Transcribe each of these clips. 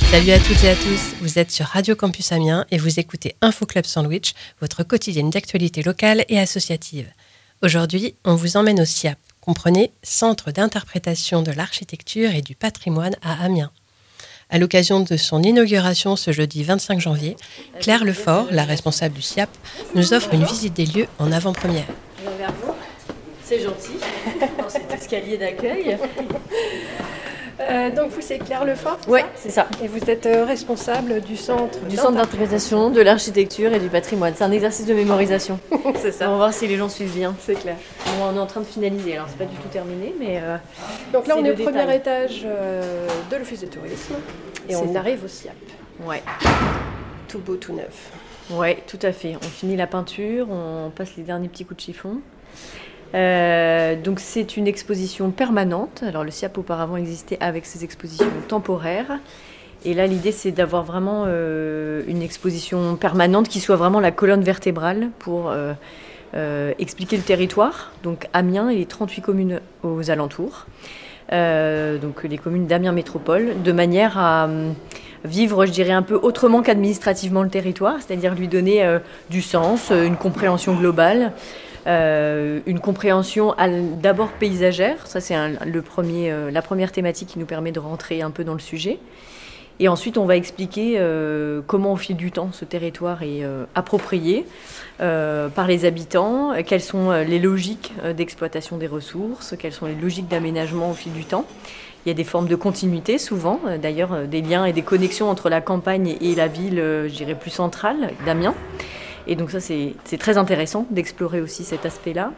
Salut à toutes et à tous, vous êtes sur Radio Campus Amiens et vous écoutez Info Club Sandwich, votre quotidienne d'actualité locale et associative. Aujourd'hui, on vous emmène au CIAP, comprenez Centre d'interprétation de l'architecture et du patrimoine à Amiens. À l'occasion de son inauguration ce jeudi 25 janvier, Claire Lefort, la responsable du CIAP, nous offre une visite des lieux en avant-première. Vers vous, c'est gentil, dans cet escalier d'accueil. Donc vous, c'est Claire Lefort? Oui, c'est ça. Et vous êtes responsable du centre d'interprétation de l'architecture et du patrimoine. C'est un exercice de mémorisation. C'est ça. On va voir si les gens suivent bien. C'est clair. Bon, on est en train de finaliser, alors c'est pas du tout terminé, mais... Donc là, on est au premier étage de l'Office de tourisme et on arrive au CIAP. Ouais. Tout beau, tout neuf. Ouais, tout à fait. On finit la peinture, on passe les derniers petits coups de chiffon. Donc c'est une exposition permanente. Alors le CIAP auparavant existait avec ses expositions temporaires. Et là l'idée c'est d'avoir vraiment une exposition permanente qui soit vraiment la colonne vertébrale pour expliquer le territoire. Donc Amiens et les 38 communes aux alentours. Donc les communes d'Amiens Métropole, de manière à vivre, je dirais, un peu autrement qu'administrativement le territoire, c'est-à-dire lui donner du sens, une compréhension globale. Une compréhension d'abord paysagère, ça c'est la première thématique qui nous permet de rentrer un peu dans le sujet. Et ensuite on va expliquer comment au fil du temps ce territoire est approprié par les habitants, quelles sont les logiques d'exploitation des ressources, quelles sont les logiques d'aménagement au fil du temps. Il y a des formes de continuité souvent, d'ailleurs des liens et des connexions entre la campagne et la ville, je dirais plus centrale d'Amiens. Et donc ça, c'est très intéressant d'explorer aussi cet aspect-là.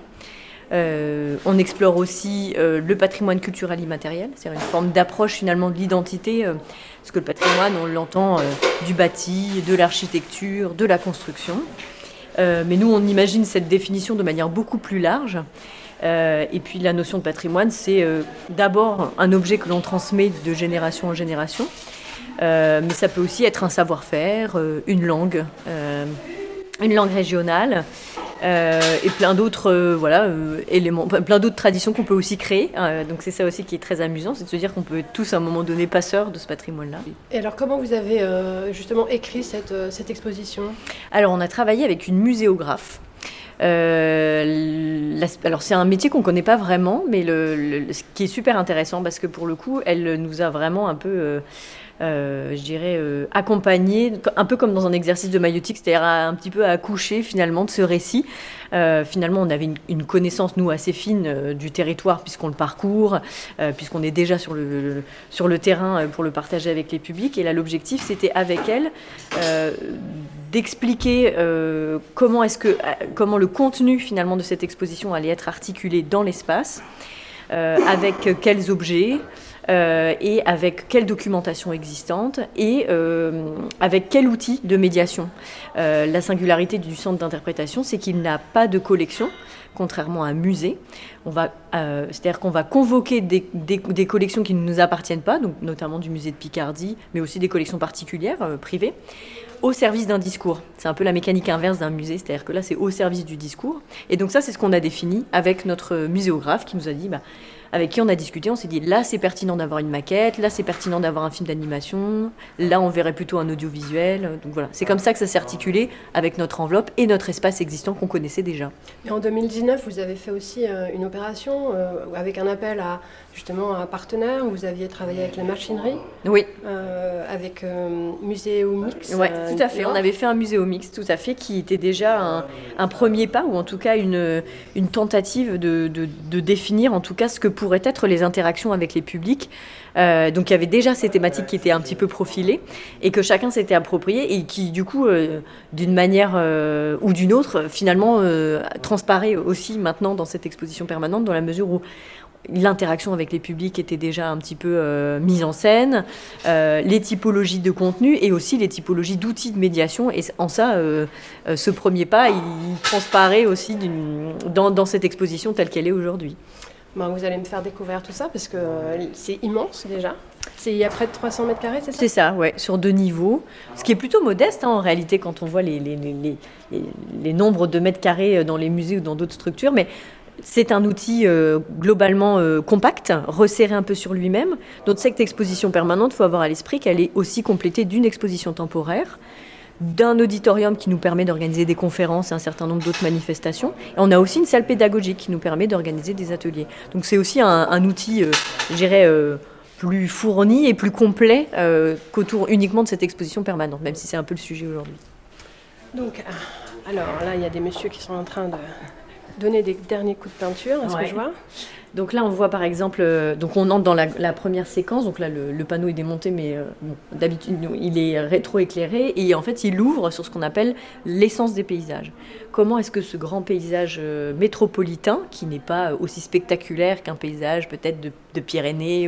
On explore aussi le patrimoine culturel immatériel, c'est-à-dire une forme d'approche finalement de l'identité, parce que le patrimoine, on l'entend du bâti, de l'architecture, de la construction. Mais nous, on imagine cette définition de manière beaucoup plus large. Et puis la notion de patrimoine, c'est d'abord un objet que l'on transmet de génération en génération, mais ça peut aussi être un savoir-faire, une langue régionale et plein d'autres éléments, plein d'autres traditions qu'on peut aussi créer. Donc c'est ça aussi qui est très amusant, c'est de se dire qu'on peut être tous à un moment donné passeurs de ce patrimoine-là. Et alors comment vous avez justement écrit cette exposition ? Alors on a travaillé avec une muséographe. Alors c'est un métier qu'on ne connaît pas vraiment, mais ce qui est super intéressant parce que pour le coup, elle nous a vraiment un peu... accompagné, un peu comme dans un exercice de maïeutique, c'est-à-dire un petit peu à accoucher finalement de ce récit. Finalement, on avait une connaissance, nous, assez fine du territoire puisqu'on le parcourt, puisqu'on est déjà sur le terrain pour le partager avec les publics. Et là, l'objectif, c'était avec elle d'expliquer comment le contenu finalement de cette exposition allait être articulé dans l'espace, avec quels objets, et avec quelle documentation existante et avec quel outil de médiation. La singularité du centre d'interprétation, c'est qu'il n'a pas de collection, contrairement à un musée. C'est-à-dire qu'on va convoquer des collections qui ne nous appartiennent pas, donc notamment du musée de Picardie, mais aussi des collections particulières, privées, au service d'un discours. C'est un peu la mécanique inverse d'un musée, c'est-à-dire que là, c'est au service du discours. Et donc ça, c'est ce qu'on a défini avec notre muséographe qui nous a dit... avec qui on a discuté, on s'est dit là c'est pertinent d'avoir une maquette, là c'est pertinent d'avoir un film d'animation, là on verrait plutôt un audiovisuel. Donc voilà, c'est comme ça que ça s'est articulé avec notre enveloppe et notre espace existant qu'on connaissait déjà. Et en 2019, vous avez fait aussi une opération avec un appel à justement un partenaire. Vous aviez travaillé avec la machinerie. Oui. Avec Muséo Mix. Oui, tout à fait. On avait fait un Muséo Mix, tout à fait, qui était déjà un premier pas, ou en tout cas une tentative de définir en tout cas ce que pourraient être les interactions avec les publics. Donc il y avait déjà ces thématiques qui étaient un petit peu profilées et que chacun s'était approprié et qui du coup d'une manière ou d'une autre finalement transparaît aussi maintenant dans cette exposition permanente, dans la mesure où l'interaction avec les publics était déjà un petit peu mise en scène, les typologies de contenu et aussi les typologies d'outils de médiation. Et en ça, ce premier pas, il transparaît aussi dans cette exposition telle qu'elle est aujourd'hui. Vous allez me faire découvrir tout ça parce que c'est immense déjà. Il y a près de 300 mètres carrés, c'est ça ? C'est ça, ouais, sur 2 niveaux. Ce qui est plutôt modeste en réalité quand on voit les nombres de mètres carrés dans les musées ou dans d'autres structures. Mais c'est un outil globalement compact, resserré un peu sur lui-même. Donc cette exposition permanente, il faut avoir à l'esprit qu'elle est aussi complétée d'une exposition temporaire, d'un auditorium qui nous permet d'organiser des conférences et un certain nombre d'autres manifestations. Et on a aussi une salle pédagogique qui nous permet d'organiser des ateliers. Donc c'est aussi un outil, je dirais, plus fourni et plus complet qu'autour uniquement de cette exposition permanente, même si c'est un peu le sujet aujourd'hui. Donc, alors là, il y a des messieurs qui sont en train de donner des derniers coups de peinture, est-ce que je vois ? Donc là, on voit par exemple, donc on entre dans la première séquence. Donc là, le panneau est démonté, mais d'habitude, il est rétro-éclairé. Et en fait, il ouvre sur ce qu'on appelle l'essence des paysages. Comment est-ce que ce grand paysage métropolitain, qui n'est pas aussi spectaculaire qu'un paysage peut-être de Pyrénées,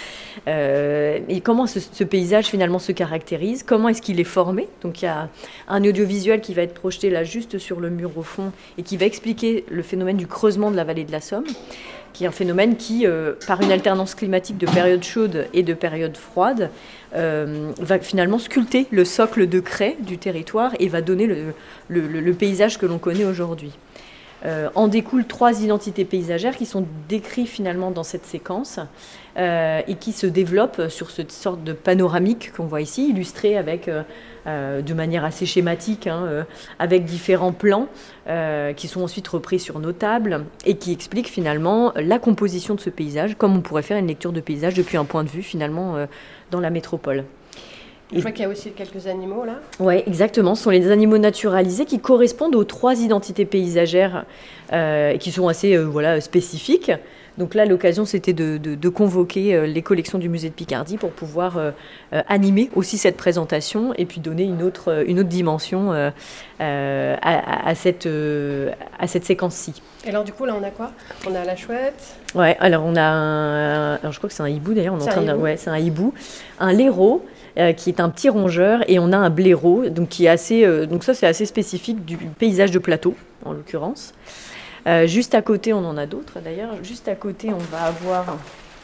et comment ce paysage finalement se caractérise ? Comment est-ce qu'il est formé ? Donc il y a un audiovisuel qui va être projeté là juste sur le mur au fond et qui va expliquer le phénomène du creusement de la vallée de la Somme, qui est un phénomène qui, par une alternance climatique de périodes chaudes et de périodes froides, va finalement sculpter le socle de craie du territoire et va donner le paysage que l'on connaît aujourd'hui. En découlent 3 identités paysagères qui sont décrites finalement dans cette séquence et qui se développent sur cette sorte de panoramique qu'on voit ici, illustrée avec, de manière assez schématique, avec différents plans qui sont ensuite repris sur nos tables et qui expliquent finalement la composition de ce paysage, comme on pourrait faire une lecture de paysage depuis un point de vue finalement dans la métropole. Je vois qu'il y a aussi quelques animaux là. Oui, exactement. Ce sont les animaux naturalisés qui correspondent aux 3 identités paysagères et qui sont assez spécifiques. Donc là, l'occasion, c'était de convoquer les collections du musée de Picardie pour pouvoir animer aussi cette présentation et puis donner une autre dimension à cette séquence-ci. Et alors du coup, là, on a quoi ? On a la chouette. Ouais, alors on a alors je crois que c'est un hibou d'ailleurs. C'est un hibou, un laireau. Qui est un petit rongeur, et on a un blaireau, donc qui est assez, donc ça c'est assez spécifique du paysage de plateau en l'occurrence. Juste à côté, on en a d'autres d'ailleurs. Juste à côté, on va avoir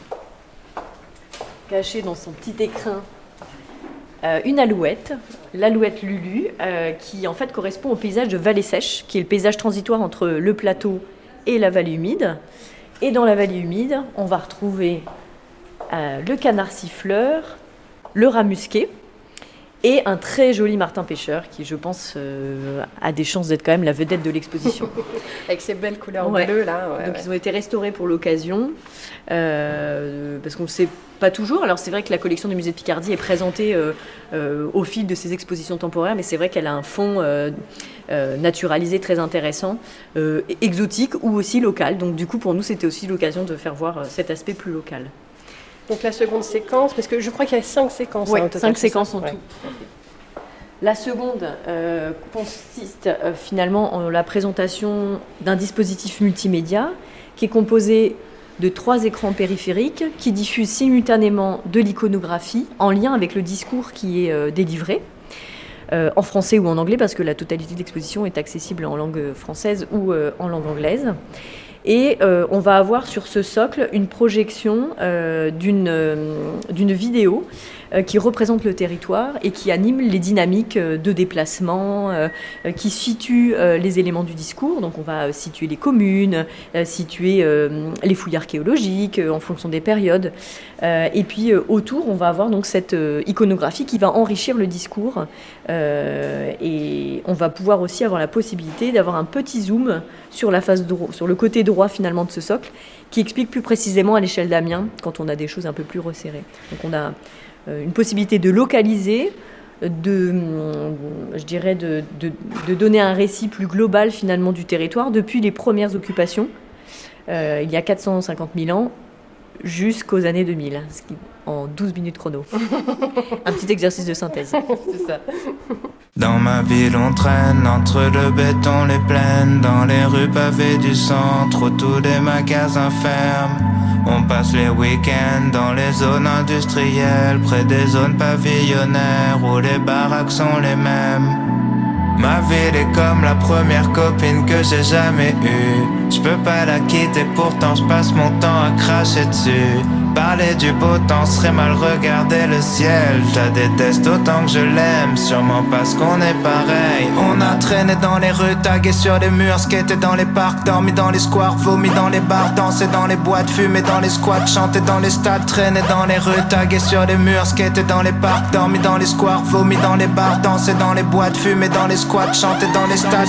caché dans son petit écrin une alouette, l'alouette Lulu, qui en fait correspond au paysage de vallée sèche, qui est le paysage transitoire entre le plateau et la vallée humide. Et dans la vallée humide, on va retrouver le canard siffleur, le rat musqué et un très joli martin pêcheur qui, je pense, a des chances d'être quand même la vedette de l'exposition. Avec ces belles couleurs bleues là. Donc ils ont été restaurés pour l'occasion parce qu'on ne sait pas toujours. Alors c'est vrai que la collection du musée de Picardie est présentée au fil de ces expositions temporaires, mais c'est vrai qu'elle a un fond naturalisé très intéressant, exotique ou aussi local. Donc du coup pour nous c'était aussi l'occasion de faire voir cet aspect plus local. Donc la seconde séquence, parce que je crois qu'il y a 5 séquences. Oui, 5 séquences en tout. La seconde consiste finalement en la présentation d'un dispositif multimédia qui est composé de 3 écrans périphériques qui diffusent simultanément de l'iconographie en lien avec le discours qui est délivré, en français ou en anglais, parce que la totalité de l'exposition est accessible en langue française ou en langue anglaise. Et on va avoir sur ce socle une projection d'une vidéo qui représente le territoire et qui anime les dynamiques de déplacement, qui situe les éléments du discours. Donc on va situer les communes, situer les fouilles archéologiques en fonction des périodes. Et puis autour, on va avoir donc cette iconographie qui va enrichir le discours. Et on va pouvoir aussi avoir la possibilité d'avoir un petit zoom sur la face sur le côté droit finalement de ce socle, qui explique plus précisément à l'échelle d'Amiens quand on a des choses un peu plus resserrées. Donc on a une possibilité de localiser, de donner un récit plus global finalement du territoire depuis les premières occupations, il y a 450 000 ans, jusqu'aux années 2000, ce qui, en 12 minutes chrono. Un petit exercice de synthèse. C'est ça. Dans ma ville on traîne entre le béton, les plaines, dans les rues pavées du centre, où tous les magasins ferment. On passe les week-ends dans les zones industrielles, près des zones pavillonnaires où les baraques sont les mêmes. Ma ville est comme la première copine que j'ai jamais eue. Je peux pas la quitter, pourtant je passe mon temps à cracher dessus. Parler du beau temps serait mal regarder le ciel. Je la déteste autant que je l'aime, sûrement parce qu'on est pareil. On a traîné dans les rues, tagué sur les murs, skaté dans les parcs, dormi dans les squares, vomi dans les bars, dansé dans les boîtes, fumé dans les squats, chanté dans les stades, traîné dans les rues, tagué sur les murs, skaté dans les parcs, dormi dans les squares, vomi dans les bars, dansé dans les boîtes, fumé dans les squats, chanté dans les stades.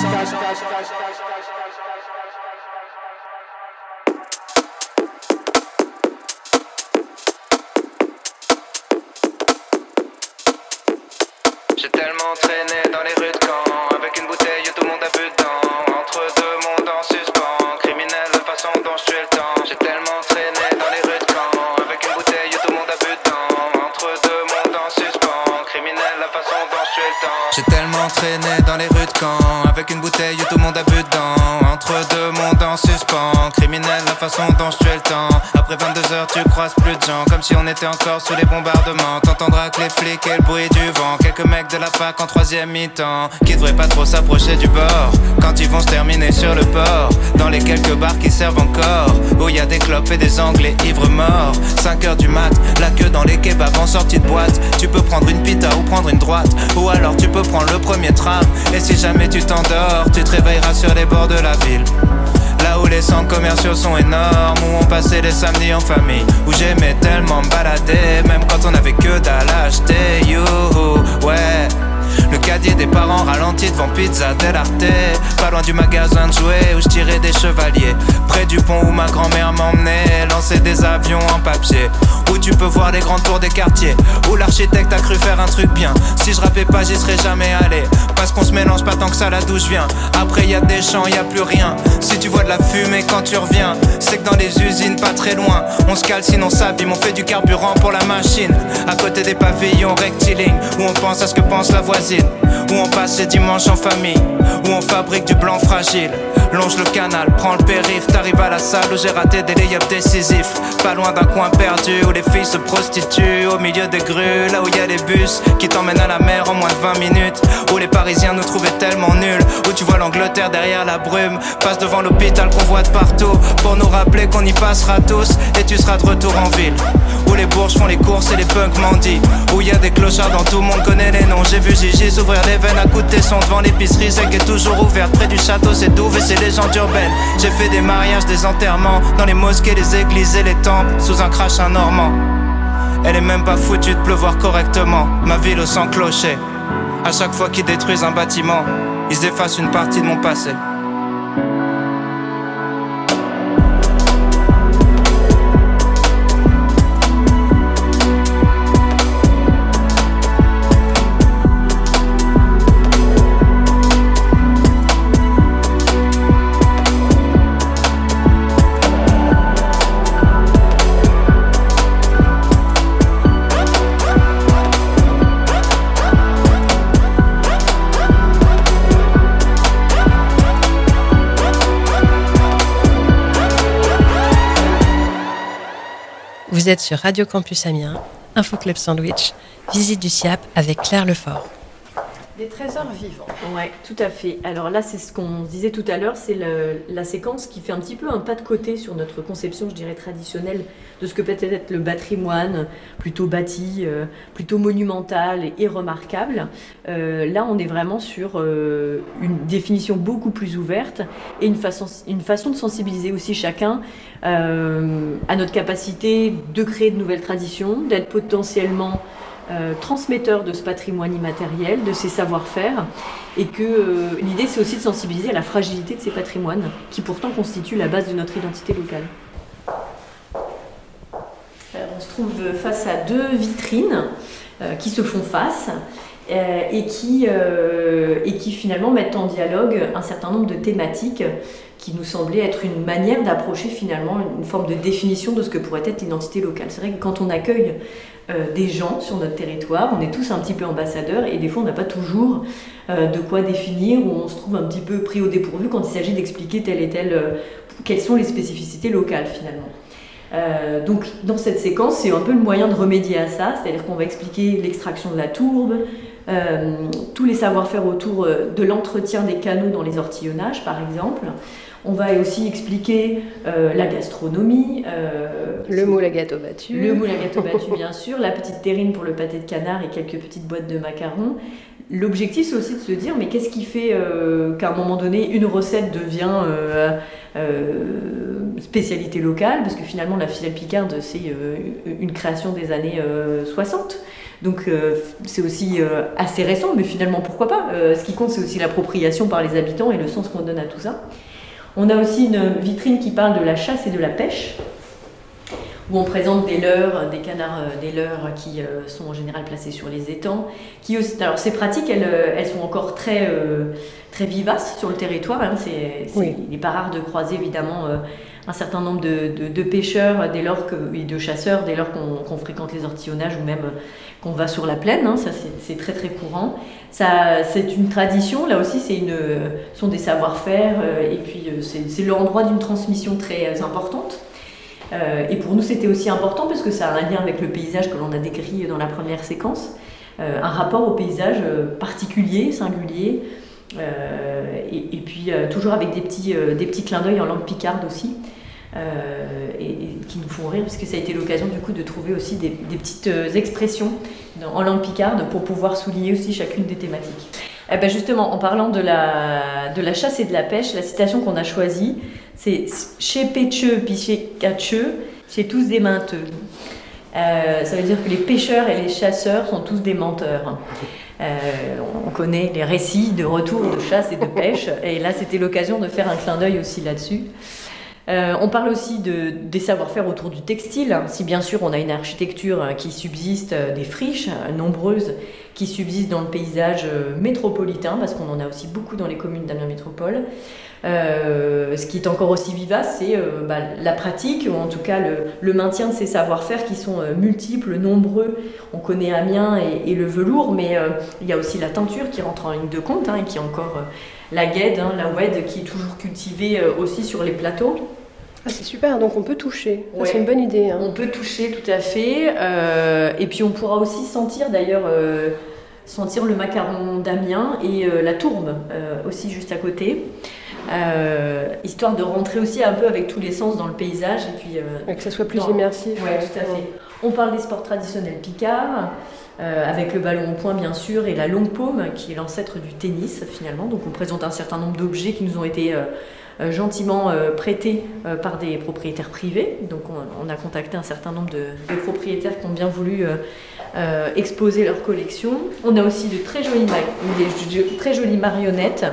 J'ai tellement traîné dans les rues de Caen, avec une bouteille où tout le monde a bu dedans, entre deux mondes en suspens, criminel la façon dont je tue le temps. J'ai tellement traîné dans les rues de Caen, avec une bouteille où tout le monde a bu dedans, entre deux mondes en suspens, criminel la façon dont je tue le temps. J'ai tellement traîné dans les rues de Caen, avec une bouteille où tout le monde a bu dedans, entre deux mondes en suspens, criminel la façon dont je tue le temps. Après 22h tu croises plus de gens, comme si on était encore sous les bombardements. T'entendras que les flics et le bruit du vent, quelques mecs de la fac en troisième mi-temps, qui devraient pas trop s'approcher du bord, quand ils vont se terminer sur le port, dans les quelques bars qui servent encore, où y a des clopes et des anglais ivres morts. 5h du mat, la queue dans les kebabs en sortie de boîte. Tu peux prendre une pita ou prendre une droite, ou alors tu peux prendre le premier tram. Et si jamais tu t'endors, tu te réveilleras sur les bords de la ville, là où les centres commerciaux sont énormes, où on passait les samedis en famille, où j'aimais tellement me balader, même quand on avait que dalle à acheter. Youhou, ouais. Le cadier des parents ralenti devant Pizza Del Arte, pas loin du magasin de jouets où je tirais des chevaliers, près du pont où ma grand-mère m'emmenait lancer des avions en papier, où tu peux voir les grandes tours des quartiers, où l'architecte a cru faire un truc bien. Si je rappais pas j'y serais jamais allé, parce qu'on se mélange pas tant que ça là d'où je viens. Après y a des champs, y a plus rien. Si tu vois de la fumée quand tu reviens, c'est que dans les usines pas très loin, on se calcine, on s'abîme, on fait du carburant pour la machine, à côté des pavillons rectilignes, où on pense à ce que pense la voisine, où on passe les dimanches en famille, où on fabrique du blanc fragile. Longe le canal, prends le périph', t'arrives à la salle où j'ai raté des lay-ups décisifs, pas loin d'un coin perdu où les filles se prostituent, au milieu des grues, là où y a les bus qui t'emmènent à la mer en moins de 20 minutes, où les Parisiens nous trouvaient tellement nuls, où tu vois l'Angleterre derrière la brume, passe devant l'hôpital qu'on voit de partout, pour nous rappeler qu'on y passera tous, et tu seras de retour en ville, où les bourges font les courses et les punks mendient, où y a des clochards dont tout le monde connaît les noms. J'ai vu Gigi s'ouvrir les veines à coups de tesson devant l'épicerie Zeg est toujours ouverte, près du château c'est Douve et c'est légende urbaine. J'ai fait des mariages, des enterrements, dans les mosquées, les églises et les temples, sous un crachin normand. Elle est même pas foutue de pleuvoir correctement, ma ville au sang clocher. À chaque fois qu'ils détruisent un bâtiment, ils effacent une partie de mon passé. Vous êtes sur Radio Campus Amiens, Info Club Sandwich, visite du SIAP avec Claire Lefort. Des trésors vivants. Ouais, tout à fait. Alors là, c'est ce qu'on disait tout à l'heure, c'est la séquence qui fait un petit peu un pas de côté sur notre conception, je dirais, traditionnelle de ce que peut être le patrimoine, plutôt bâti, plutôt monumental et remarquable. Là, on est vraiment sur une définition beaucoup plus ouverte et une façon de sensibiliser aussi chacun à notre capacité de créer de nouvelles traditions, d'être potentiellement transmetteur de ce patrimoine immatériel, de ces savoir-faire, et que l'idée c'est aussi de sensibiliser à la fragilité de ces patrimoines qui pourtant constituent la base de notre identité locale. On se trouve face à deux vitrines qui se font face et qui finalement mettent en dialogue un certain nombre de thématiques qui nous semblait être une manière d'approcher finalement une forme de définition de ce que pourrait être l'identité locale. C'est vrai que quand on accueille des gens sur notre territoire, on est tous un petit peu ambassadeurs et des fois on n'a pas toujours de quoi définir, ou on se trouve un petit peu pris au dépourvu quand il s'agit d'expliquer telle et telle, quelles sont les spécificités locales finalement. Donc dans cette séquence, c'est un peu le moyen de remédier à ça, c'est-à-dire qu'on va expliquer l'extraction de la tourbe, tous les savoir-faire autour de l'entretien des canaux dans les ortillonnages par exemple. On va aussi expliquer la gastronomie. Le moule à gâteau battu. Le moule à gâteau battu, bien sûr. La petite terrine pour le pâté de canard et quelques petites boîtes de macarons. L'objectif, c'est aussi de se dire, mais qu'est-ce qui fait qu'à un moment donné, une recette devient spécialité locale? Parce que finalement, la ficelle picarde, c'est une création des années 60. Donc c'est aussi assez récent, mais finalement, pourquoi pas? Ce qui compte, c'est aussi l'appropriation par les habitants et le sens qu'on donne à tout ça. On a aussi une vitrine qui parle de la chasse et de la pêche, où on présente des leurres, des canards des leurres qui sont en général placés sur les étangs. Alors ces pratiques, elles sont encore très vivaces sur le territoire. Hein. Il n'est pas rare de croiser évidemment un certain nombre de pêcheurs et de chasseurs dès lors qu'on fréquente les ortillonnages ou même qu'on va sur la plaine. Hein. Ça c'est très très courant. C'est une tradition, là aussi ce sont des savoir-faire et puis c'est l'endroit d'une transmission très importante. Et pour nous, c'était aussi important parce que ça a un lien avec le paysage que l'on a décrit dans la première séquence. Un rapport au paysage particulier, singulier, et puis toujours avec des petits clins d'œil en langue picarde aussi, et qui nous font rire parce que ça a été l'occasion du coup de trouver aussi des petites expressions en langue picarde pour pouvoir souligner aussi chacune des thématiques. Eh ben justement, en parlant de la chasse et de la pêche, la citation qu'on a choisie, c'est « Chez Pétcheux puis chez Catcheux, c'est tous des menteux ». Ça veut dire que les pêcheurs et les chasseurs sont tous des menteurs. On connaît les récits de retour de chasse et de pêche, et là c'était l'occasion de faire un clin d'œil aussi là-dessus. On parle aussi des savoir-faire autour du textile. Si bien sûr on a une architecture qui subsiste, des friches nombreuses qui subsistent dans le paysage métropolitain, parce qu'on en a aussi beaucoup dans les communes d'Amiens Métropole. Ce qui est encore aussi vivace, c'est la pratique, ou en tout cas le maintien de ces savoir-faire qui sont multiples, nombreux. On connaît Amiens et le velours, mais il y a aussi la teinture qui rentre en ligne de compte, hein, et qui est encore la guède, hein, la oued, qui est toujours cultivée aussi sur les plateaux. Ah, c'est super, donc on peut toucher. Ouais. C'est une bonne idée. Hein. On peut toucher, tout à fait. Et puis on pourra aussi sentir d'ailleurs le macaron d'Amiens et la tourbe aussi juste à côté. Histoire de rentrer aussi un peu avec tous les sens dans le paysage. Et puis, que ça soit plus immersif. Oui, tout à fait. On parle des sports traditionnels picards, avec le ballon au point bien sûr, et la longue paume qui est l'ancêtre du tennis finalement. Donc on présente un certain nombre d'objets qui nous ont été gentiment prêtés par des propriétaires privés. Donc on a contacté un certain nombre de propriétaires qui ont bien voulu exposer leur collection. On a aussi de très jolies marionnettes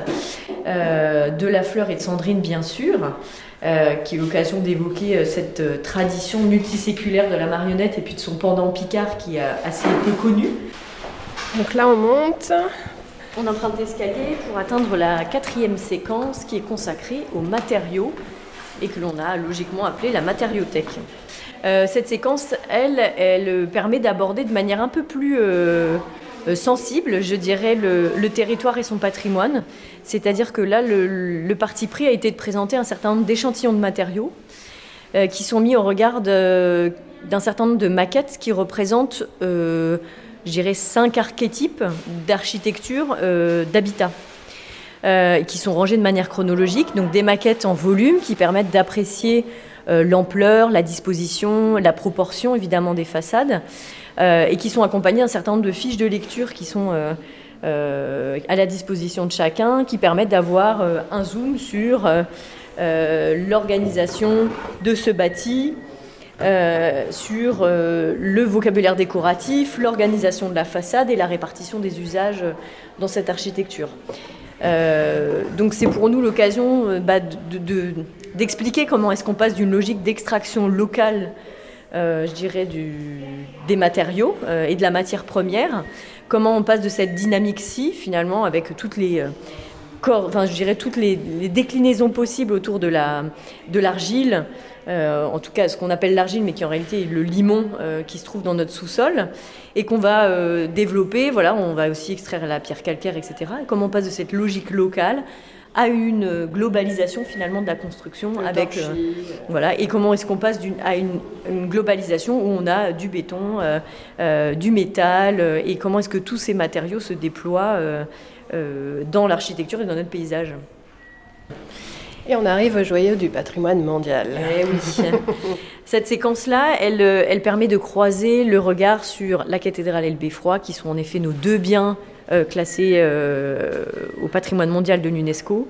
de La Fleur et de Sandrine bien sûr, qui est l'occasion d'évoquer cette tradition multiséculaire de la marionnette et puis de son pendant picard qui est assez peu connu. Donc là on monte. On emprunte l'escalier pour atteindre la 4e séquence qui est consacrée aux matériaux et que l'on a logiquement appelée la matériothèque. Cette séquence, elle permet d'aborder de manière un peu plus sensible, je dirais, le territoire et son patrimoine. C'est-à-dire que là, le parti pris a été de présenter un certain nombre d'échantillons de matériaux qui sont mis au regard d'un certain nombre de maquettes qui représentent, je dirais, 5 archétypes d'architecture, d'habitat, qui sont rangés de manière chronologique. Donc des maquettes en volume qui permettent d'apprécier l'ampleur, la disposition, la proportion évidemment des façades, et qui sont accompagnées d'un certain nombre de fiches de lecture qui sont à la disposition de chacun, qui permettent d'avoir un zoom sur l'organisation de ce bâti, sur le vocabulaire décoratif, l'organisation de la façade et la répartition des usages dans cette architecture. Donc c'est pour nous l'occasion d'expliquer comment est-ce qu'on passe d'une logique d'extraction locale, je dirais, des matériaux et de la matière première, comment on passe de cette dynamique-ci finalement avec toutes les toutes les déclinaisons possibles autour de l'argile, en tout cas ce qu'on appelle l'argile mais qui en réalité est le limon qui se trouve dans notre sous-sol et qu'on va développer, voilà, on va aussi extraire la pierre calcaire, etc. Et comment on passe de cette logique locale à une globalisation finalement de la construction avec voilà, et comment est-ce qu'on passe à une globalisation où on a du béton, du métal, et comment est-ce que tous ces matériaux se déploient dans l'architecture et dans notre paysage. Et on arrive au joyau du patrimoine mondial. Eh oui. Cette séquence-là, elle permet de croiser le regard sur la cathédrale et le beffroi, qui sont en effet nos deux biens classés au patrimoine mondial de l'UNESCO.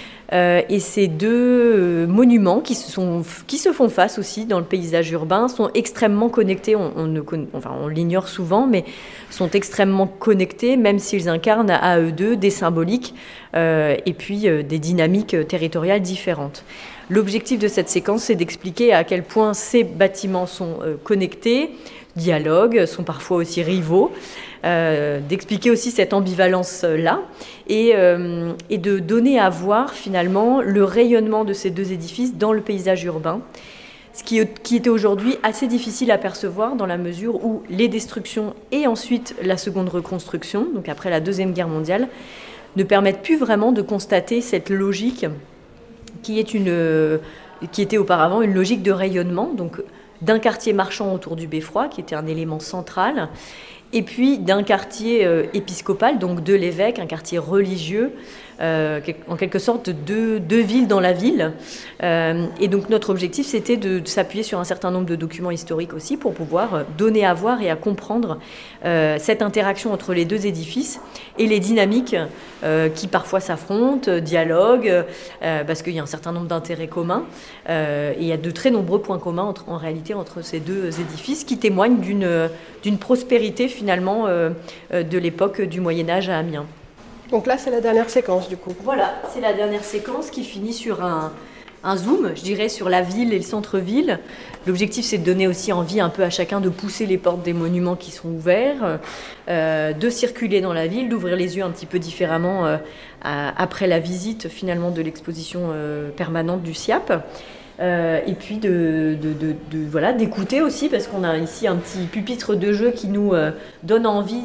Et ces deux monuments qui se font face aussi dans le paysage urbain sont extrêmement connectés. On l'ignore souvent, mais sont extrêmement connectés, même s'ils incarnent à eux deux des symboliques et puis des dynamiques territoriales différentes. L'objectif de cette séquence, c'est d'expliquer à quel point ces bâtiments sont connectés, dialoguent, sont parfois aussi rivaux, d'expliquer aussi cette ambivalence-là et de donner à voir finalement le rayonnement de ces deux édifices dans le paysage urbain, ce qui était aujourd'hui assez difficile à percevoir dans la mesure où les destructions et ensuite la seconde reconstruction, donc après la Deuxième Guerre mondiale, ne permettent plus vraiment de constater cette logique qui était auparavant une logique de rayonnement, donc d'un quartier marchand autour du beffroi, qui était un élément central, et puis d'un quartier épiscopal, donc de l'évêque, un quartier religieux, en quelque sorte deux villes dans la ville. Et donc notre objectif, c'était de s'appuyer sur un certain nombre de documents historiques aussi pour pouvoir donner à voir et à comprendre cette interaction entre les deux édifices et les dynamiques qui parfois s'affrontent, dialoguent, parce qu'il y a un certain nombre d'intérêts communs. Et il y a de très nombreux points communs en réalité entre ces deux édifices qui témoignent d'une prospérité finalement de l'époque du Moyen-Âge à Amiens. Donc là, c'est la dernière séquence, du coup. Voilà, c'est la dernière séquence qui finit sur un zoom, je dirais, sur la ville et le centre-ville. L'objectif, c'est de donner aussi envie un peu à chacun de pousser les portes des monuments qui sont ouverts, de circuler dans la ville, d'ouvrir les yeux un petit peu différemment après la visite, finalement, de l'exposition permanente du SIAP. Et puis d'écouter aussi, parce qu'on a ici un petit pupitre de jeu qui nous donne envie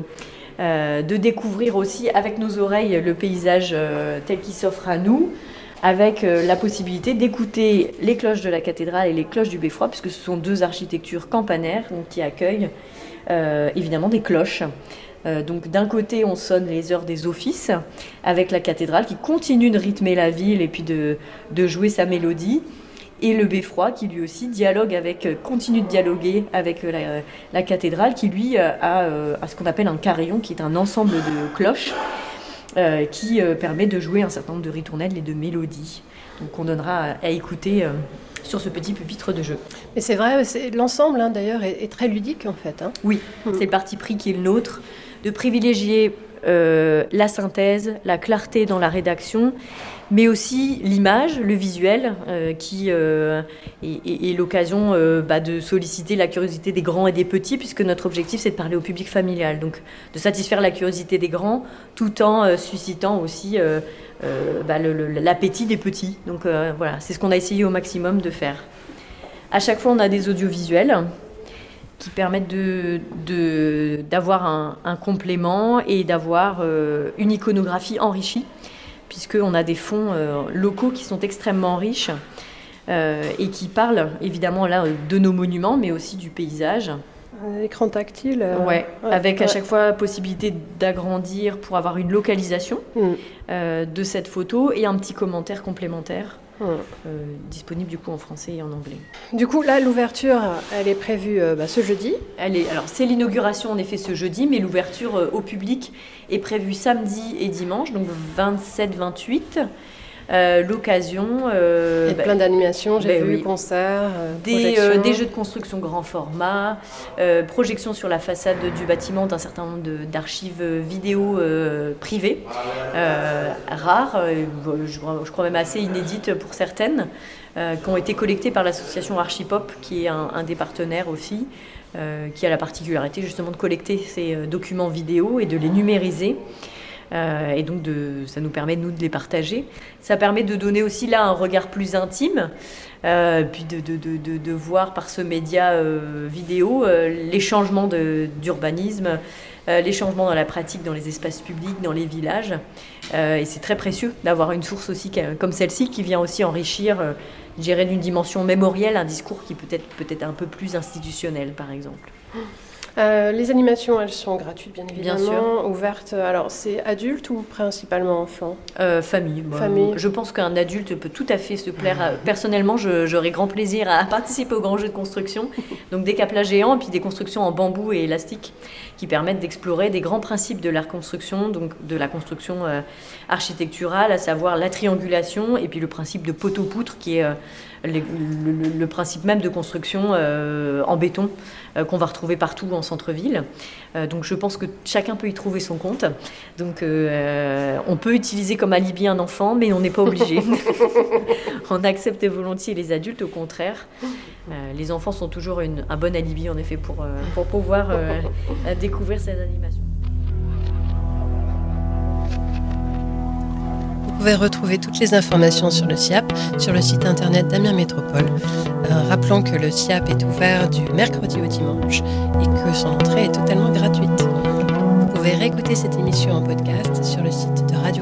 de découvrir aussi avec nos oreilles le paysage tel qu'il s'offre à nous, avec la possibilité d'écouter les cloches de la cathédrale et les cloches du beffroi, puisque ce sont deux architectures campanaires donc, qui accueillent évidemment des cloches. Donc d'un côté, on sonne les heures des offices avec la cathédrale qui continue de rythmer la ville et puis de jouer sa mélodie. Et le beffroi qui lui aussi continue de dialoguer avec la cathédrale qui lui a ce qu'on appelle un carillon, qui est un ensemble de cloches qui permet de jouer un certain nombre de ritournelles et de mélodies. Donc on donnera à écouter sur ce petit pupitre de jeu. Mais c'est vrai, l'ensemble d'ailleurs est très ludique en fait. Oui, c'est le parti pris qui est le nôtre, de privilégier la synthèse, la clarté dans la rédaction, mais aussi l'image, le visuel, qui est l'occasion de solliciter la curiosité des grands et des petits, puisque notre objectif, c'est de parler au public familial. Donc, de satisfaire la curiosité des grands, tout en suscitant aussi l'appétit des petits. Donc, voilà, c'est ce qu'on a essayé au maximum de faire. À chaque fois, on a des audiovisuels qui permettent d'avoir un complément et d'avoir une iconographie enrichie, puisqu'on a des fonds locaux qui sont extrêmement riches et qui parlent évidemment là de nos monuments, mais aussi du paysage. Un écran tactile. Avec à chaque fois possibilité d'agrandir pour avoir une localisation de cette photo et un petit commentaire complémentaire. Disponible du coup en français et en anglais. Du coup, là, l'ouverture, elle est prévue ce jeudi. Alors, c'est l'inauguration en effet ce jeudi, mais l'ouverture au public est prévue samedi et dimanche, donc 27-28. L'occasion... et plein d'animations, j'ai vu, concerts, des jeux de construction grand format, projection sur la façade du bâtiment d'un certain nombre d'archives vidéo privées, rares, je crois même assez inédites pour certaines, qui ont été collectées par l'association Archipop, qui est un des partenaires aussi, qui a la particularité justement de collecter ces documents vidéo et de les numériser. Et donc ça nous permet nous de les partager. Ça permet de donner aussi là un regard plus intime, puis de voir par ce média vidéo les changements d'urbanisme, les changements dans la pratique, dans les espaces publics, dans les villages. Et c'est très précieux d'avoir une source aussi comme celle-ci qui vient aussi enrichir, je dirais, d'une dimension mémorielle, un discours qui peut être un peu plus institutionnel, par exemple. Les animations, elles sont gratuites, bien évidemment, Bien sûr. ouvertes. Alors, c'est adultes ou principalement enfants? Famille. Famille. Je pense qu'un adulte peut tout à fait se plaire. Personnellement, j'aurais grand plaisir à participer aux grands jeux de construction. Donc des caplas géants, et puis des constructions en bambou et élastique qui permettent d'explorer des grands principes de la construction, donc de la construction architecturale, à savoir la triangulation et puis le principe de poteau-poutre qui est le principe même de construction en béton qu'on va retrouver partout en centre-ville. Donc je pense que chacun peut y trouver son compte. Donc on peut utiliser comme alibi un enfant, mais on n'est pas obligé. On accepte volontiers les adultes, au contraire. Les enfants sont toujours un bon alibi, en effet, pour pouvoir découvrir ces animations. Vous pouvez retrouver toutes les informations sur le SIAP sur le site internet d'Amiens Métropole. Rappelons que le SIAP est ouvert du mercredi au dimanche et que son entrée est totalement gratuite. Vous pouvez réécouter cette émission en podcast sur le site de Radio